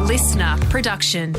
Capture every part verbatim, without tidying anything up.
listener production.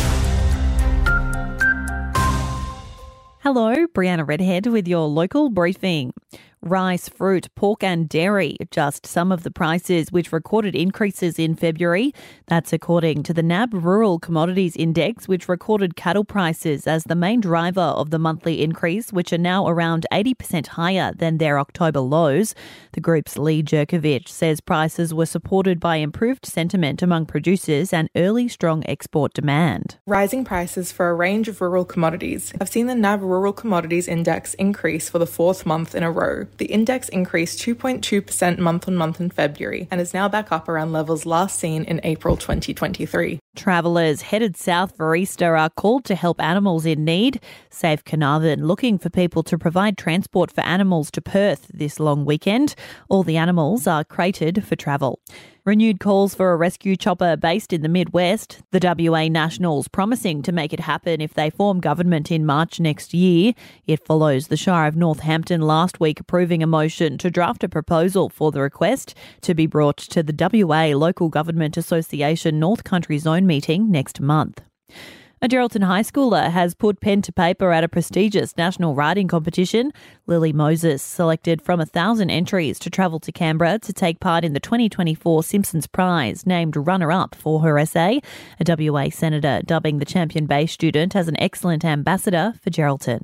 Hello, Brianna Redhead with your local briefing. Rice, fruit, pork and dairy, just some of the prices which recorded increases in February. That's according to the N A B Rural Commodities Index, which recorded cattle prices as the main driver of the monthly increase, which are now around eighty percent higher than their October lows. The group's Lee Jerkovich says prices were supported by improved sentiment among producers and early strong export demand. Rising prices for a range of rural commodities have seen the N A B Rural Commodities Index increase for the fourth month in a row. The index increased two point two percent month-on-month in February and is now back up around levels last seen in April twenty twenty-three. Travellers headed south for Easter are called to help animals in need. Save Carnarvon looking for people to provide transport for animals to Perth this long weekend. All the animals are crated for travel. Renewed calls for a rescue chopper based in the Midwest. The W A Nationals promising to make it happen if they form government in March next year. It follows the Shire of Northampton last week approving a motion to draft a proposal for the request to be brought to the W A Local Government Association North Country Zone meeting next month. A Geraldton high schooler has put pen to paper at a prestigious national writing competition. Lily Moses selected from a thousand entries to travel to Canberra to take part in the twenty twenty-four Simpsons Prize, named runner-up for her essay. A W A senator dubbing the Champion Bay student as an excellent ambassador for Geraldton.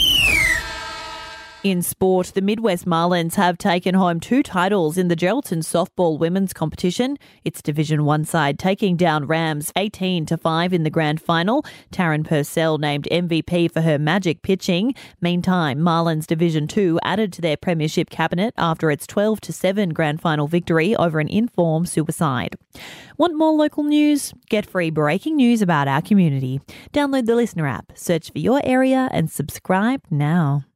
In sport, the Midwest Marlins have taken home two titles in the Geraldton softball women's competition. Its Division one side taking down Rams eighteen to five in the grand final. Taryn Purcell named M V P for her magic pitching. Meantime, Marlins Division two added to their premiership cabinet after its twelve to seven grand final victory over an in-form Suicide. Want more local news? Get free breaking news about our community. Download the Listener app, search for your area and subscribe now.